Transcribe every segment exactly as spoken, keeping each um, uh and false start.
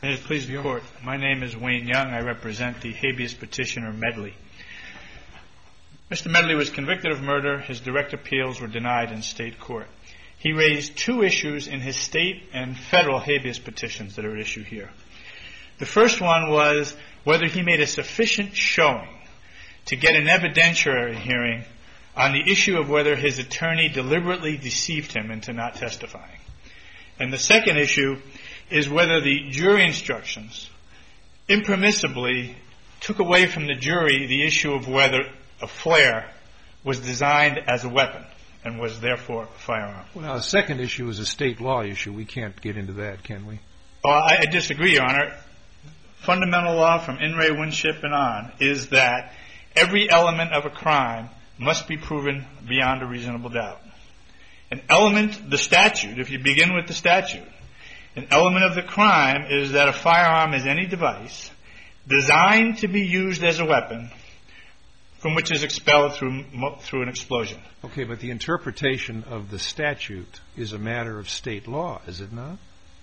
May it please the Court. My name is Wayne Young. I represent the habeas petitioner Medley. Mister Medley was convicted of murder. His direct appeals were denied in state court. He raised two issues in his state and federal habeas petitions that are at issue here. The first one was whether he made a sufficient showing to get an evidentiary hearing on the issue of whether his attorney deliberately deceived him into not testifying. And the second issue is whether the jury instructions impermissibly took away from the jury the issue of whether a flare was designed as a weapon and was therefore a firearm. Well, now, the second issue is a state law issue. We can't get into that, can we? Oh, I, I disagree, Your Honor. Fundamental law from In re Winship and on is that every element of a crime must be proven beyond a reasonable doubt. An element, the statute, if you begin with the statute, an element of the crime is that a firearm is any device designed to be used as a weapon from which is expelled through through an explosion. Okay, but the interpretation of the statute is a matter of state law, is it not?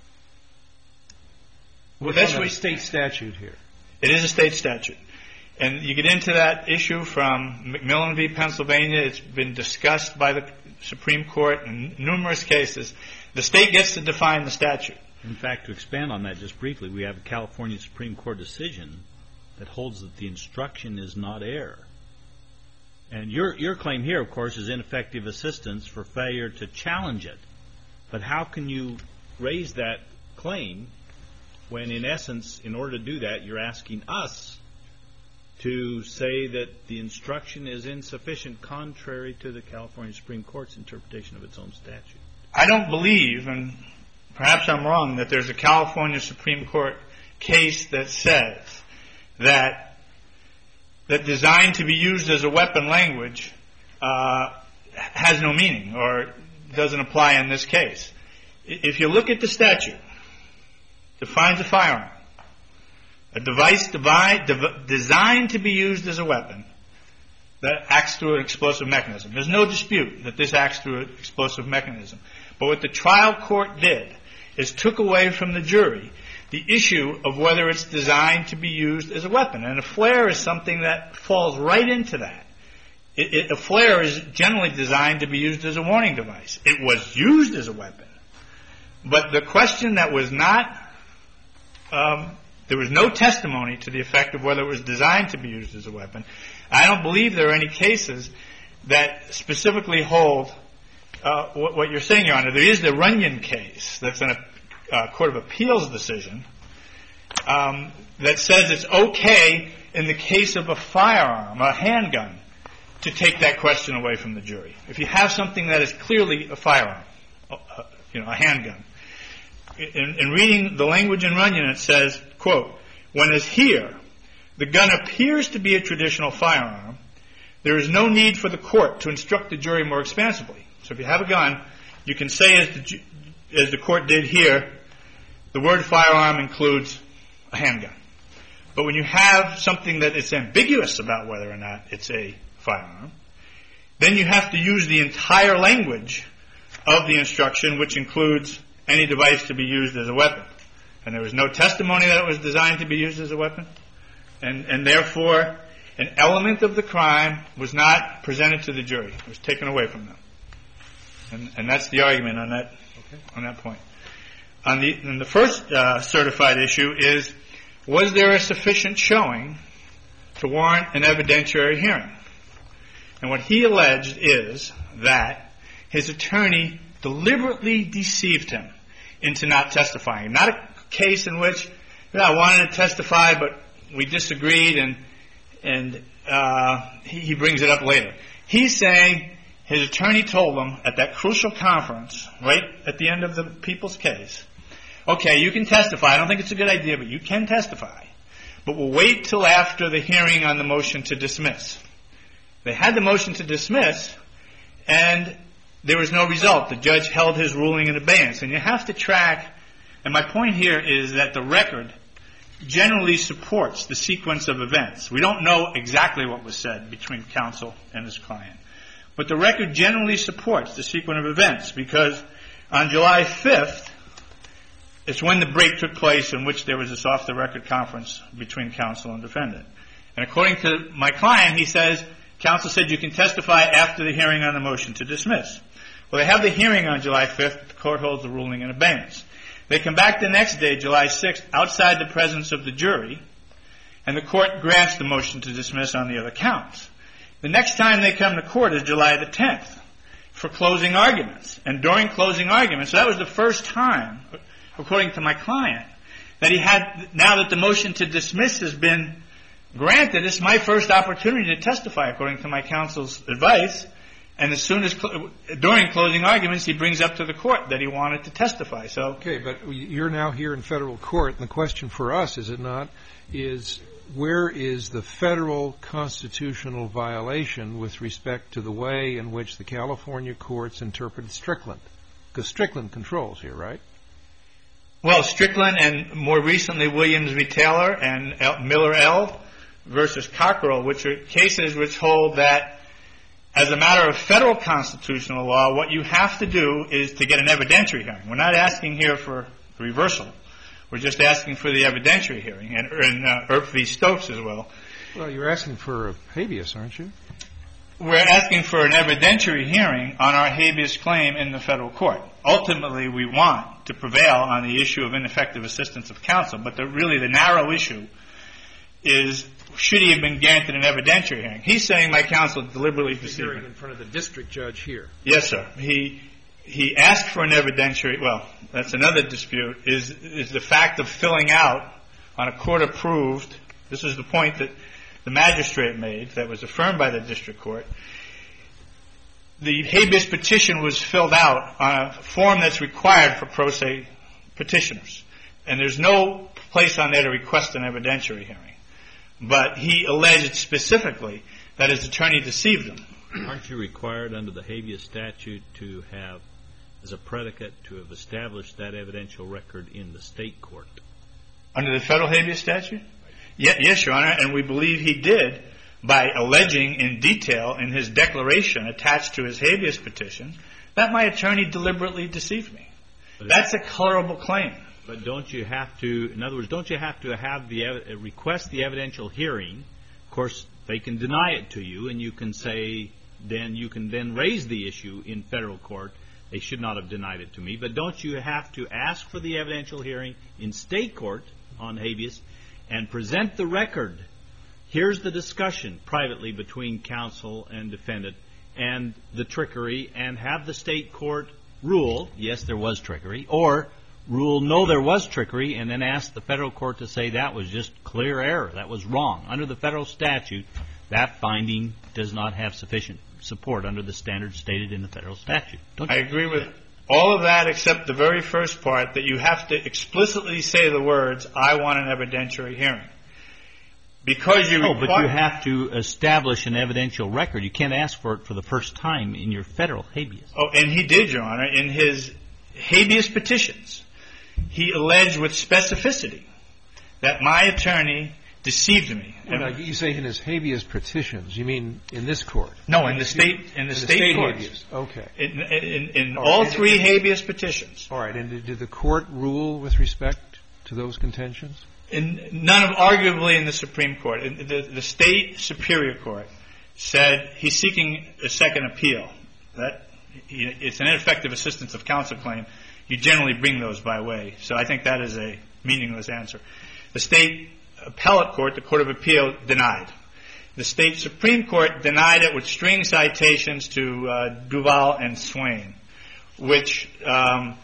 Well, that's what a state statute here. It is a state statute. And you get into that issue from McMillan v. Pennsylvania. It's been discussed by the Supreme Court in numerous cases. The state gets to define the statute. In fact, to expand on that just briefly, we have a California Supreme Court decision that holds that the instruction is not error. And your your claim here, of course, is ineffective assistance for failure to challenge it. But how can you raise that claim when, in essence, in order to do that, you're asking us to say that the instruction is insufficient contrary to the California Supreme Court's interpretation of its own statute? I don't believe, and perhaps I'm wrong, that there's a California Supreme Court case that says that that designed to be used as a weapon language uh, has no meaning or doesn't apply in this case. If you look at the statute, it defines a firearm, a device devi- dev- designed to be used as a weapon that acts through an explosive mechanism. There's no dispute that this acts through an explosive mechanism. But what the trial court did is took away from the jury the issue of whether it's designed to be used as a weapon. And a flare is something that falls right into that. It, it, a flare is generally designed to be used as a warning device. It was used as a weapon. But the question that was not, um, there was no testimony to the effect of whether it was designed to be used as a weapon. I don't believe there are any cases that specifically hold uh, what, what you're saying, Your Honor. There is the Runyon case that's in a uh, Court of Appeals decision um, that says it's okay in the case of a firearm, a handgun, to take that question away from the jury. If you have something that is clearly a firearm, uh, you know, a handgun. In, in reading the language in Runyon, it says, quote, when as here, the gun appears to be a traditional firearm, there is no need for the court to instruct the jury more expansively. So if you have a gun, you can say, as the, as the court did here, the word firearm includes a handgun. But when you have something that is ambiguous about whether or not it's a firearm, then you have to use the entire language of the instruction, which includes any device to be used as a weapon. And there was no testimony that it was designed to be used as a weapon. And, and therefore, an element of the crime was not presented to the jury. It was taken away from them. And, and that's the argument on that, okay, on that point. On the, and the first uh, certified issue is, was there a sufficient showing to warrant an evidentiary hearing? And what he alleged is that his attorney deliberately deceived him into not testifying. Not a case in which, you know, I wanted to testify, but we disagreed, and and uh, he, he brings it up later. He's saying his attorney told him at that crucial conference, right at the end of the people's case, okay, you can testify. I don't think it's a good idea, but you can testify. But we'll wait till after the hearing on the motion to dismiss. They had the motion to dismiss, and there was no result. The judge held his ruling in abeyance. And you have to track, and my point here is that the record generally supports the sequence of events. We don't know exactly what was said between counsel and his client. But the record generally supports the sequence of events, because on July fifth, it's when the break took place in which there was this off-the-record conference between counsel and defendant. And according to my client, he says, counsel said you can testify after the hearing on the motion to dismiss. Well, they have the hearing on July fifth. The court holds the ruling in abeyance. They come back the next day, July sixth, outside the presence of the jury, and the court grants the motion to dismiss on the other counts. The next time they come to court is July the tenth for closing arguments. And during closing arguments, so that was the first time, according to my client, that he had, now that the motion to dismiss has been granted, it's my first opportunity to testify, according to my counsel's advice. And as soon as, during closing arguments, he brings up to the court that he wanted to testify. So, okay, but you're now here in federal court, and the question for us, is it not, is where is the federal constitutional violation with respect to the way in which the California courts interpret Strickland? Because Strickland controls here, right? Well, Strickland and more recently Williams v. Taylor and L- Miller L. versus Cockrell, which are cases which hold that as a matter of federal constitutional law, what you have to do is to get an evidentiary hearing. We're not asking here for reversal. We're just asking for the evidentiary hearing, and, and uh, Earp v. Stokes as well. Well, you're asking for a habeas, aren't you? We're asking for an evidentiary hearing on our habeas claim in the federal court. Ultimately, we want to prevail on the issue of ineffective assistance of counsel, but the, really the narrow issue is, should he have been granted an evidentiary hearing? He's saying my counsel deliberately deceived him. Hearing in front of the district judge here. Yes, sir. He he asked for an evidentiary. Well, that's another dispute. Is is the fact of filling out on a court approved? This is the point that the magistrate made that was affirmed by the district court. The habeas petition was filled out on a form that's required for pro se petitioners, and there's no place on there to request an evidentiary hearing. But he alleged specifically that his attorney deceived him. Aren't you required under the habeas statute to have, as a predicate, to have established that evidential record in the state court? Under the federal habeas statute? Yes, yes, Your Honor, and we believe he did by alleging in detail in his declaration attached to his habeas petition that my attorney deliberately deceived me. But that's a colorable claim. But don't you have to, in other words, don't you have to have the uh, request the evidential hearing? Of course, they can deny it to you, and you can say, then you can then raise the issue in federal court. They should not have denied it to me. But don't you have to ask for the evidential hearing in state court on habeas and present the record? Here's the discussion privately between counsel and defendant and the trickery, and have the state court rule, yes, there was trickery, or rule, no, there was trickery, and then ask the federal court to say that was just clear error. That was wrong. Under the federal statute, that finding does not have sufficient support under the standards stated in the federal statute. Don't you? I agree with all of that except the very first part, that you have to explicitly say the words, I want an evidentiary hearing. Because you No, but you have to establish an evidential record. You can't ask for it for the first time in your federal habeas. Oh, and he did, Your Honor, in his habeas petitions. He alleged with specificity that my attorney deceived me. Well, now, you say in his habeas petitions. You mean in this court? No, in the state in the, in state, state courts. Habeas. Okay. In, in, in all, all right. three habeas petitions. All right. And did, did the court rule with respect to those contentions? In, none of, arguably in the Supreme Court. In the, the state Superior Court said he's seeking a second appeal. That he, it's an ineffective assistance of counsel claim. You generally bring those by way. So I think that is a meaningless answer. The state appellate court, the Court of Appeal, denied. The state Supreme Court denied it with string citations to uh, Duval and Swain, which, um,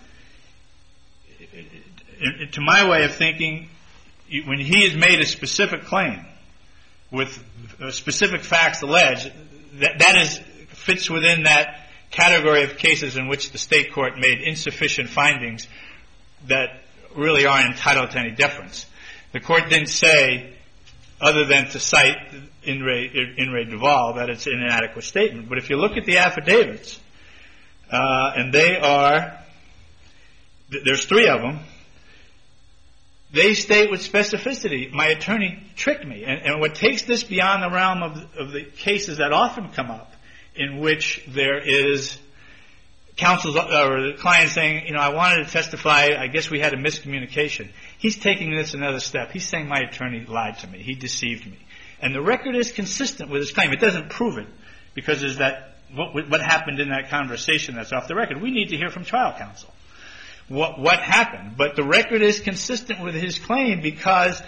to my way of thinking, when he has made a specific claim with specific facts alleged, that, that is fits within that category of cases in which the state court made insufficient findings that really aren't entitled to any deference. The court didn't say, other than to cite In re, in re Duval, that it's an inadequate statement. But if you look at the affidavits, uh, and they are, there's three of them, they state with specificity, my attorney tricked me. And, and what takes this beyond the realm of, of the cases that often come up, in which there is counsel's or the client saying, you know, I wanted to testify. I guess we had a miscommunication. He's taking this another step. He's saying my attorney lied to me. He deceived me. And the record is consistent with his claim. It doesn't prove it because there's that what, what happened in that conversation that's off the record. We need to hear from trial counsel what what happened. But the record is consistent with his claim because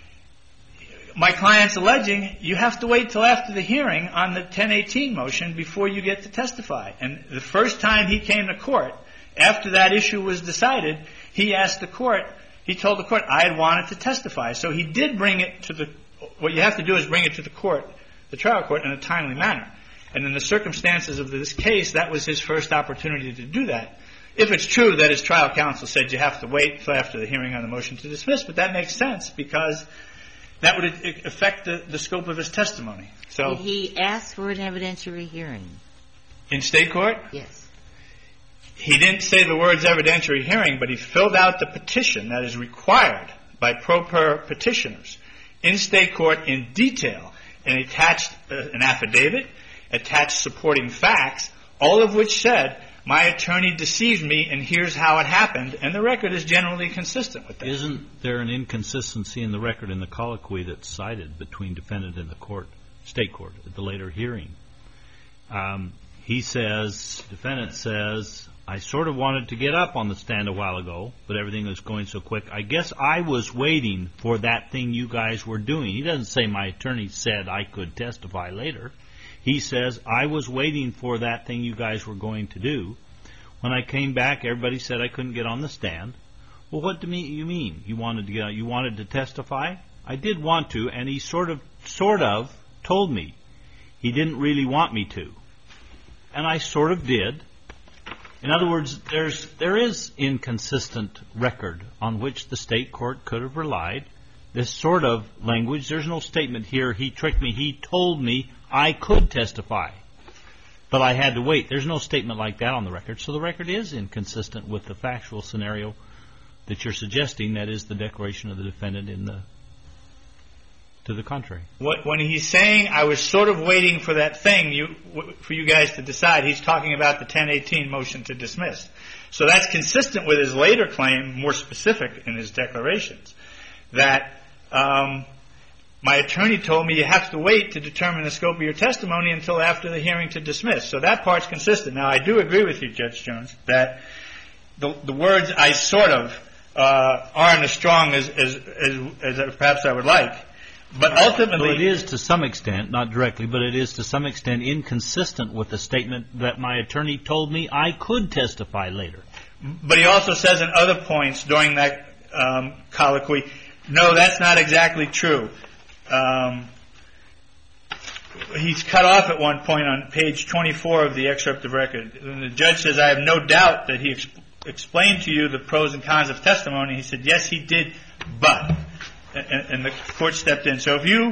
my client's alleging you have to wait till after the hearing on the ten eighteen motion before you get to testify. And the first time he came to court, after that issue was decided, he asked the court, he told the court, I had wanted to testify. So he did bring it to the, what you have to do is bring it to the court, the trial court, in a timely manner. And in the circumstances of this case, that was his first opportunity to do that. If it's true that his trial counsel said you have to wait till after the hearing on the motion to dismiss, but that makes sense because that would affect the, the scope of his testimony. So, did he ask for an evidentiary hearing? In state court? Yes. He didn't say the words evidentiary hearing, but he filled out the petition that is required by pro per petitioners in state court in detail and attached uh, an affidavit, attached supporting facts, all of which said, my attorney deceived me and here's how it happened, and the record is generally consistent with that. Isn't there an inconsistency in the record in the colloquy that's cited between defendant and the court, state court, at the later hearing? Um, he says, defendant says, I sort of wanted to get up on the stand a while ago, but everything was going so quick. I guess I was waiting for that thing you guys were doing. He doesn't say my attorney said I could testify later. He says, I was waiting for that thing you guys were going to do. When I came back, everybody said I couldn't get on the stand. Well, what do you mean? You wanted to get out? You wanted to testify? I did want to, and he sort of, sort of told me he didn't really want me to. And I sort of did. In other words, there's there is inconsistent record on which the state court could have relied. This sort of language, there's no statement here, he tricked me, he told me I could testify, but I had to wait. There's no statement like that on the record, so the record is inconsistent with the factual scenario that you're suggesting, that is the declaration of the defendant in the to the contrary. What, when he's saying I was sort of waiting for that thing you, for you guys to decide, he's talking about the ten eighteen motion to dismiss. So that's consistent with his later claim, more specific in his declarations, that um, my attorney told me you have to wait to determine the scope of your testimony until after the hearing to dismiss. So that part's consistent. Now, I do agree with you, Judge Jones, that the, the words I sort of uh, aren't as strong as, as, as, as perhaps I would like. But ultimately, well, it is to some extent, not directly, but it is to some extent inconsistent with the statement that my attorney told me I could testify later. But he also says in other points during that um, colloquy, no, that's not exactly true. Um, he's cut off at one point on page twenty-four of the excerpt of record. And the judge says, I have no doubt that he ex- explained to you the pros and cons of testimony. He said, yes, he did, but... And, and the court stepped in. So if you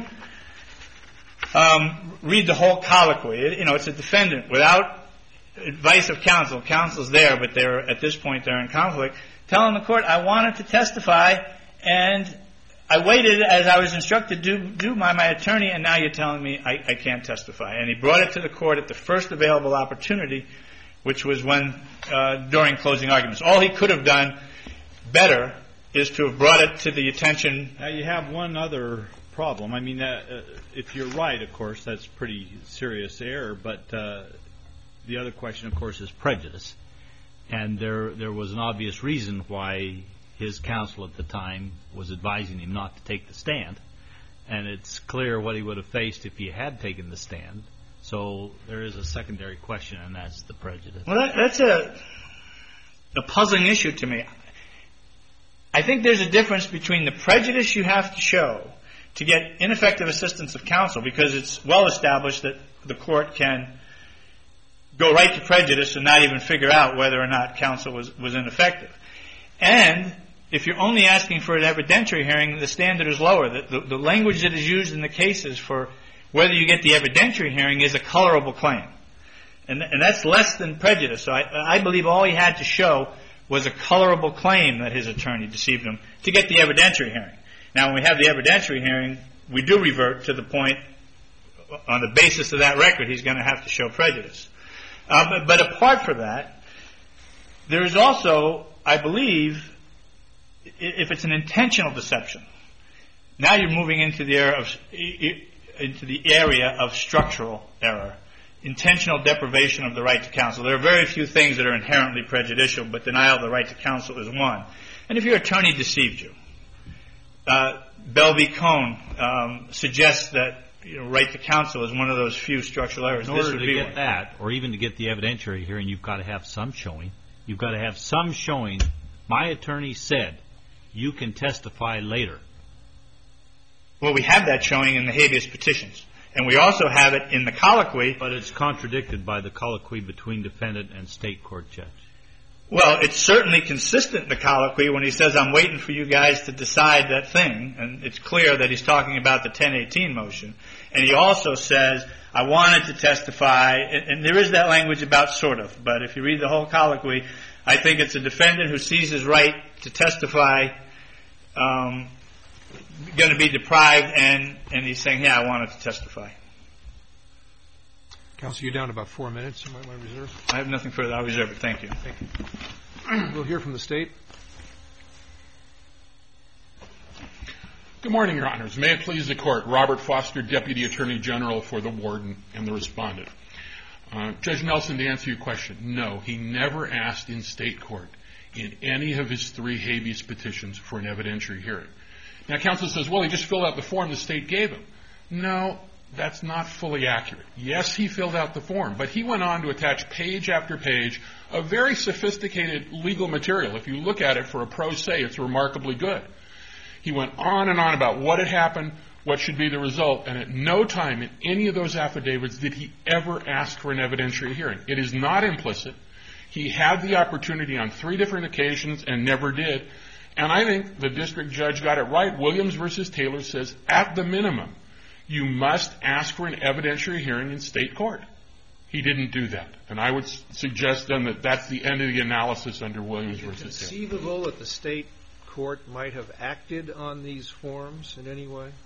um, read the whole colloquy, it, you know, it's a defendant without advice of counsel. Counsel's there, but they're at this point they're in conflict. Telling the court, I wanted to testify, and I waited as I was instructed to do, do by my attorney, and now you're telling me I, I can't testify. And he brought it to the court at the first available opportunity, which was when uh, during closing arguments. All he could have done better is to have brought it to the attention. Now, you have one other problem. I mean, uh, if you're right, of course, that's pretty serious error. But uh, the other question, of course, is prejudice. And there there was an obvious reason why his counsel at the time was advising him not to take the stand. And it's clear what he would have faced if he had taken the stand. So there is a secondary question, and that's the prejudice. Well, that, that's a, a puzzling issue to me. I think there's a difference between the prejudice you have to show to get ineffective assistance of counsel, because it's well established that the court can go right to prejudice and not even figure out whether or not counsel was, was ineffective. And if you're only asking for an evidentiary hearing, the standard is lower. The, the, the language that is used in the cases for whether you get the evidentiary hearing is a colorable claim. And, and that's less than prejudice. So I, I believe all he had to show was a colorable claim that his attorney deceived him to get the evidentiary hearing. Now, when we have the evidentiary hearing, we do revert to the point, on the basis of that record, he's going to have to show prejudice. Uh, but, but apart from that, There is also, I believe, if it's an intentional deception, now you're moving into the area of into the area of structural error, intentional deprivation of the right to counsel. There are very few things that are inherently prejudicial, but denial of the right to counsel is one. And if your attorney deceived you, uh, Bell v. Cone um, suggests that you know, right to counsel is one of those few structural errors. In order this would to be get one. that, or even to get the evidentiary hearing, you've got to have some showing. You've got to have some showing. My attorney said you can testify later. Well, we have that showing in the habeas petitions. And we also have it in the colloquy. But it's contradicted by the colloquy between defendant and state court judge. Well, it's certainly consistent in the colloquy when he says, I'm waiting for you guys to decide that thing. And it's clear that he's talking about the ten eighteen motion. And he also says, I wanted to testify. And, and there is that language about sort of. But if you read the whole colloquy, I think it's a defendant who sees his right to testify um, going to be deprived. And, and he's saying, yeah, I wanted to testify. Counsel, you're down to about four minutes. You might want to reserve. I have nothing further. I'll reserve it. Thank you. Thank you. We'll hear from the State. Good morning, Your Honors. May it please the Court. Robert Foster, Deputy Attorney General for the Warden and the Respondent. Uh, Judge Nelson, to answer your question, no, he never asked in state court in any of his three habeas petitions for an evidentiary hearing. Now, counsel says, well, he just filled out the form the state gave him. No, that's not fully accurate. Yes, he filled out the form, but he went on to attach page after page of very sophisticated legal material. If you look at it for a pro se, it's remarkably good. He went on and on about what had happened, what should be the result, and at no time in any of those affidavits did he ever ask for an evidentiary hearing. It is not implicit. He had the opportunity on three different occasions and never did. And I think the district judge got it right. Williams versus Taylor says, at the minimum, you must ask for an evidentiary hearing in state court. He didn't do that. And I would suggest then that that's the end of the analysis under Williams versus Taylor. Is it conceivable that the state court might have acted on these forms in any way?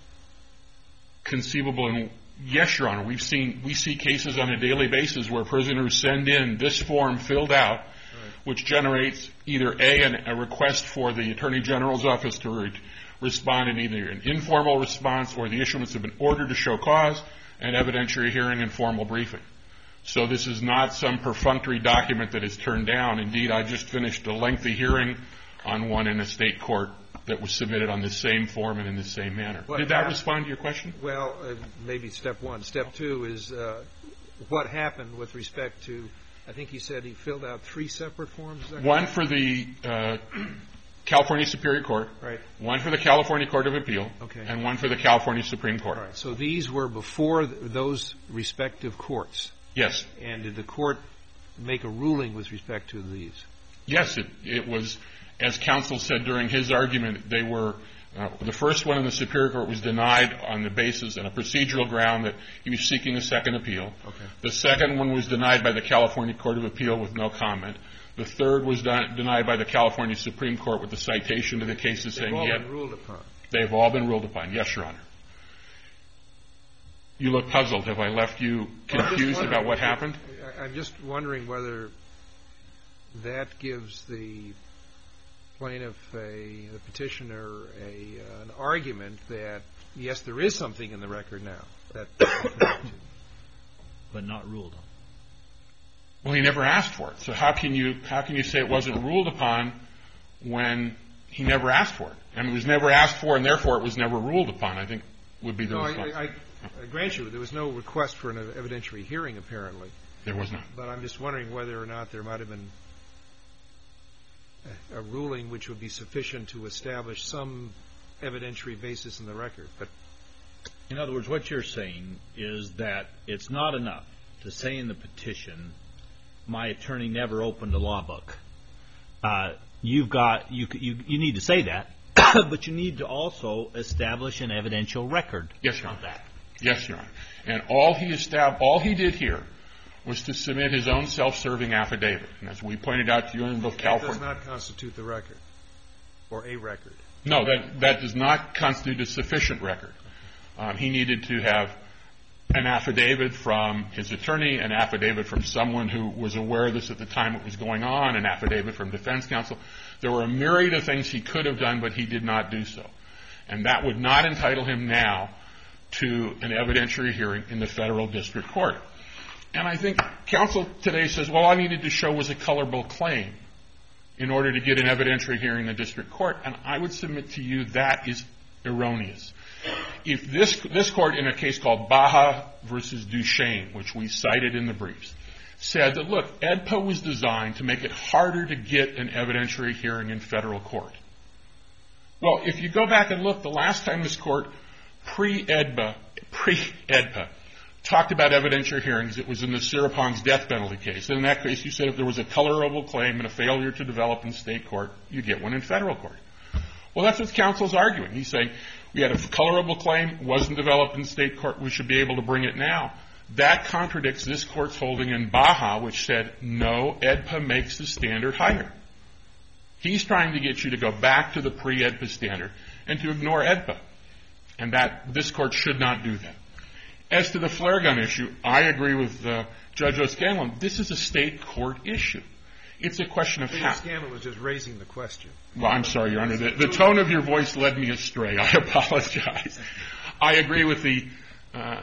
Conceivable, and yes, Your Honor. We've seen, we see cases on a daily basis where prisoners send in this form filled out, right, which generates either A, an, a request for the Attorney General's office to re- respond in either an informal response or the issuance of an order to show cause, an evidentiary hearing, and formal briefing. So this is not some perfunctory document that is turned down. Indeed, I just finished a lengthy hearing on one in a state court that was submitted on the same form and in the same manner. What Did that happened? respond to your question? Well, uh, maybe step one. Step two is uh, what happened with respect to, I think you said he filled out three separate forms? Is that one correct? For the uh, California Superior Court, right, one for the California Court of Appeal, okay, and one for the California Supreme Court. All right. So these were before th- those respective courts? Yes. And did the court make a ruling with respect to these? Yes, it, it was, as counsel said during his argument, they were, uh, the first one in the Superior Court was denied on the basis and a procedural ground that he was seeking a second appeal. Okay. The second one was denied by the California Court of Appeal with no comment. The third was done, denied by the California Supreme Court with the citation to the cases saying They've all yet, been ruled upon. They've all been ruled upon. Yes, Your Honor. You look puzzled. Have I left you confused about what happened? I'm just wondering whether that gives the plaintiff, a, the petitioner, a, uh, an argument that, yes, there is something in the record now that but not ruled on. Well, he never asked for it. So how can you how can you say it wasn't ruled upon when he never asked for it? And it was never asked for, and therefore it was never ruled upon, I think would be the no, response. I, I, I grant you there was no request for an evidentiary hearing, apparently. There was not. But I'm just wondering whether or not there might have been a, a ruling which would be sufficient to establish some evidentiary basis in the record. But in other words, what you're saying is that it's not enough to say in the petition, my attorney never opened a law book. Uh, you've got you, you you need to say that, but you need to also establish an evidential record. Yes, Your Honor. Of that. Yes, Your Honor. And all he estab- all he did here was to submit his own self-serving affidavit. And as we pointed out to you in both California, that does not constitute the record or a record. No, that that does not constitute a sufficient record. Um, he needed to have an affidavit from his attorney, an affidavit from someone who was aware of this at the time it was going on, an affidavit from defense counsel. There were a myriad of things he could have done, but he did not do so. And that would not entitle him now to an evidentiary hearing in the federal district court. And I think counsel today says, well, all I needed to show was a colorable claim in order to get an evidentiary hearing in the district court. And I would submit to you that is erroneous. If this this court, in a case called Baja versus Duchesne, which we cited in the briefs, said that, look, E D P A was designed to make it harder to get an evidentiary hearing in federal court. Well, if you go back and look, the last time this court, pre-E D P A, pre-E D P A, talked about evidentiary hearings, it was in the Siripong's death penalty case. And in that case, you said if there was a colorable claim and a failure to develop in state court, you get one in federal court. Well, that's what counsel's arguing. He's saying, we had a colorable claim, wasn't developed in state court, we should be able to bring it now. That contradicts this court's holding in Baja, which said, no, E D P A makes the standard higher. He's trying to get you to go back to the pre-E D P A standard and to ignore E D P A. And that this court should not do that. As to the flare gun issue, I agree with uh, Judge O'Scanlan. This is a state court issue. It's a question of how. O'Scanlan was just raising the question. Well, I'm sorry, Your Honor. The, the tone of your voice led me astray. I apologize. I agree with the. Uh,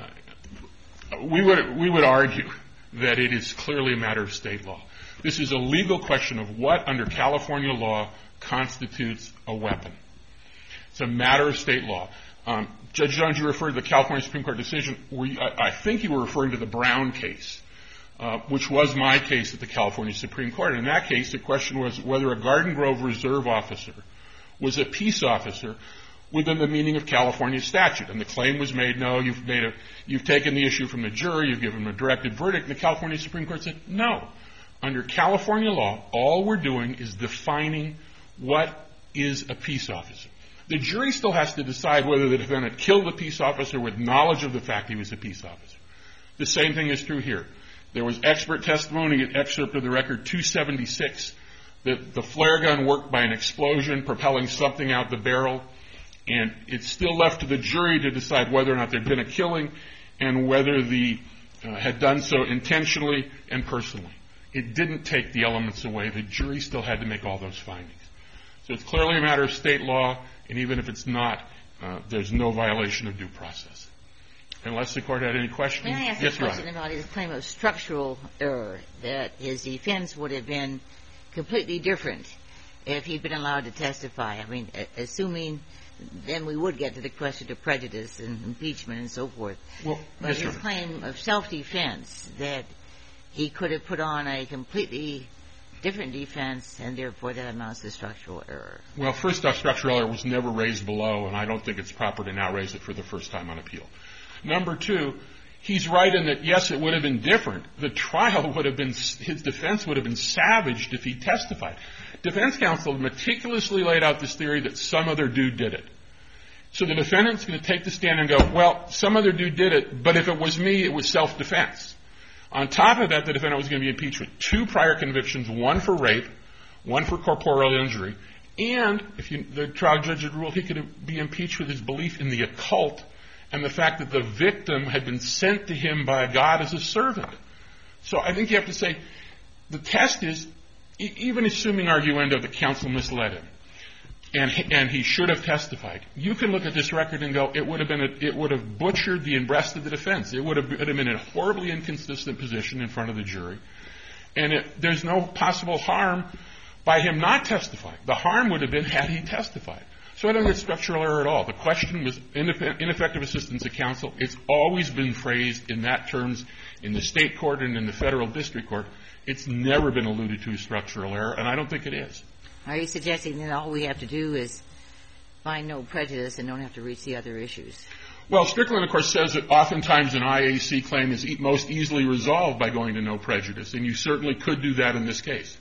we would we would argue that it is clearly a matter of state law. This is a legal question of what, under California law, constitutes a weapon. It's a matter of state law. Um, Judge Jones, you referred to the California Supreme Court decision. We, I, I think you were referring to the Brown case, uh, which was my case at the California Supreme Court. In that case, the question was whether a Garden Grove Reserve officer was a peace officer within the meaning of California statute. And the claim was made, no, you've made a, you've taken the issue from the jury, you've given them a directed verdict. And the California Supreme Court said, no. Under California law, all we're doing is defining what is a peace officer. The jury still has to decide whether the defendant killed the peace officer with knowledge of the fact he was a peace officer. The same thing is true here. There was expert testimony, an excerpt of the record two seventy-six, that the flare gun worked by an explosion propelling something out the barrel, and it's still left to the jury to decide whether or not there had been a killing and whether the uh, had done so intentionally and personally. It didn't take the elements away. The jury still had to make all those findings. So it's clearly a matter of state law, and even if it's not, uh, there's no violation of due process. Unless the court had any questions. May I ask yes, a question about his claim of structural error, that his defense would have been completely different if he'd been allowed to testify? I mean, assuming then we would get to the question of prejudice and impeachment and so forth. Well, but yes, his sir. claim of self-defense, that he could have put on a completely different defense, and therefore that amounts to structural error. Well, first off, structural error was never raised below, and I don't think it's proper to now raise it for the first time on appeal. Number two, he's right in that, yes, it would have been different. The trial would have been, his defense would have been savaged if he testified. Defense counsel meticulously laid out this theory that some other dude did it. So the defendant's going to take the stand and go, well, some other dude did it, but if it was me, it was self-defense. On top of that, the defendant was going to be impeached with two prior convictions, one for rape, one for corporeal injury, and if you, the trial judge had ruled, he could be impeached with his belief in the occult and the fact that the victim had been sent to him by God as a servant. So I think you have to say the test is, e- even assuming arguendo that counsel misled him, and he, and he should have testified, you can look at this record and go, it would have been a, it would have butchered the breast of the defense. It would have, it would have been a horribly inconsistent position in front of the jury, and it, there's no possible harm by him not testifying. The harm would have been had he testified. So I don't think it's structural error at all. The question was ineff- ineffective assistance of counsel. It's always been phrased in that terms in the state court and in the federal district court. It's never been alluded to as structural error, and I don't think it is. Are you suggesting that all we have to do is find no prejudice and don't have to reach the other issues? Well, Strickland, of course, says that oftentimes an I A C claim is e- most easily resolved by going to no prejudice, and you certainly could do that in this case.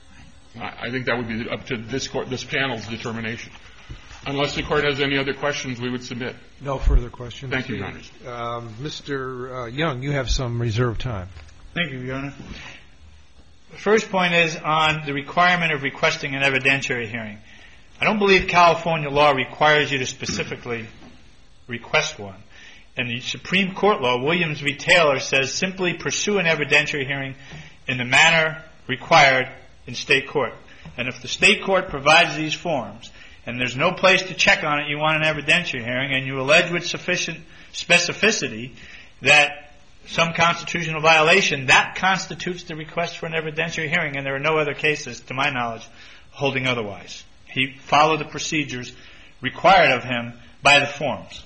I, I think that would be up to this court, this panel's determination. Unless the court has any other questions, we would submit. No further questions. Thank you, Your Honor. Um, Mister Uh, Young, you have some reserved time. Thank you, Your Honor. The first point is on the requirement of requesting an evidentiary hearing. I don't believe California law requires you to specifically request one. And the Supreme Court law, Williams v. Taylor, says simply pursue an evidentiary hearing in the manner required in state court. And if the state court provides these forms and there's no place to check on it, you want an evidentiary hearing, and you allege with sufficient specificity that some constitutional violation, that constitutes the request for an evidentiary hearing, and there are no other cases, to my knowledge, holding otherwise. He followed the procedures required of him by the forms.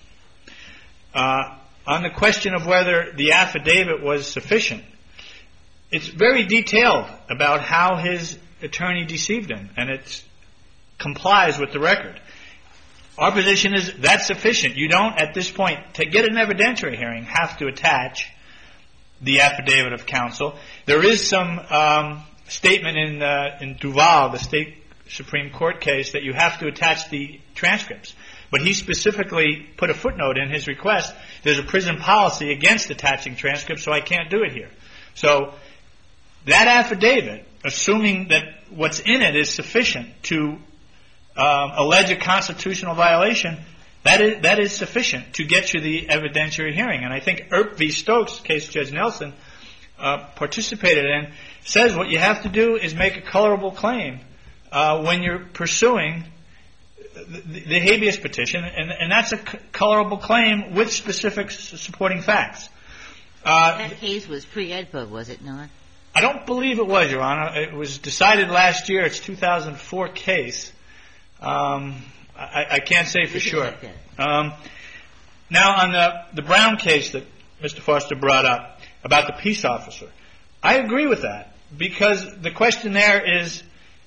Uh, on the question of whether the affidavit was sufficient, it's very detailed about how his attorney deceived him, and it complies with the record. Our position is that's sufficient. You don't, at this point, to get an evidentiary hearing, have to attach the affidavit of counsel. There is some um, statement in uh, in Duval, the state Supreme Court case, that you have to attach the transcripts. But he specifically put a footnote in his request. There's a prison policy against attaching transcripts, so I can't do it here. So that affidavit, assuming that what's in it is sufficient to um, allege a constitutional violation, that is that is sufficient to get you the evidentiary hearing. And I think Earp v. Stokes, case Judge Nelson uh, participated in, says what you have to do is make a colorable claim uh, when you're pursuing the, the habeas petition, and, and that's a c- colorable claim with specific s- supporting facts. Uh, that case was pre-E D P A, was it not? I don't believe it was, Your Honor. It was decided last year. It's a two thousand four case. Um, I, I can't say for sure. Um, now, on the, the Brown case that Mister Foster brought up about the peace officer, I agree with that, because the question there is,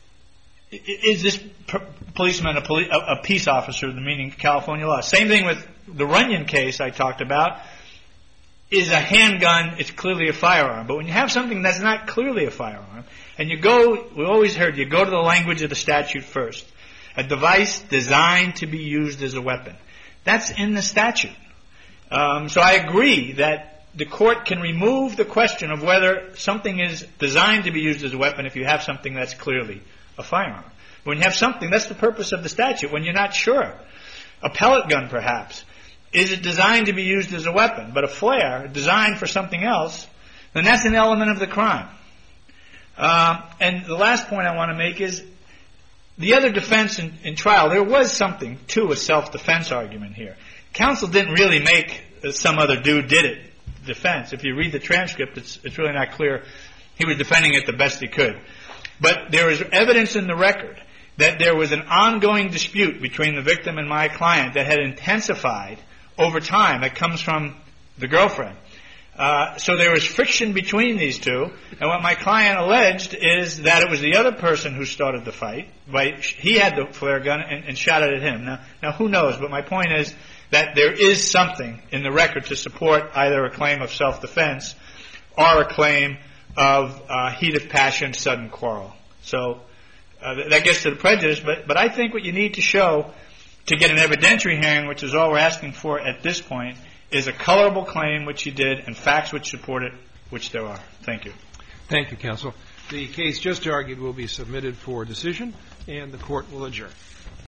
is this p- policeman a, poli- a, a peace officer, the meaning of California law? Same thing with the Runyon case I talked about. Is a handgun, it's clearly a firearm. But when you have something that's not clearly a firearm, and you go, we always heard, you go to the language of the statute first. A device designed to be used as a weapon. That's in the statute. Um, so I agree that the court can remove the question of whether something is designed to be used as a weapon if you have something that's clearly a firearm. When you have something, that's the purpose of the statute. When you're not sure, a pellet gun perhaps, is it designed to be used as a weapon? But a flare designed for something else, then that's an element of the crime. Um, and the last point I want to make is the other defense in, in trial, there was something to a self-defense argument here. Counsel didn't really make uh, some other dude did it defense. If you read the transcript, it's, it's really not clear. He was defending it the best he could. But there is evidence in the record that there was an ongoing dispute between the victim and my client that had intensified over time. That comes from the girlfriend. Uh, so there was friction between these two, and what my client alleged is that it was the other person who started the fight. Right? He had the flare gun and, and shot it at him. Now, now, who knows? But my point is that there is something in the record to support either a claim of self-defense or a claim of uh, heat of passion, sudden quarrel. So uh, that gets to the prejudice. But but I think what you need to show to get an evidentiary hearing, which is all we're asking for at this point, is a colorable claim, which he did, and facts which support it, which there are. Thank you. Thank you, counsel. The case just argued will be submitted for decision, and the court will adjourn.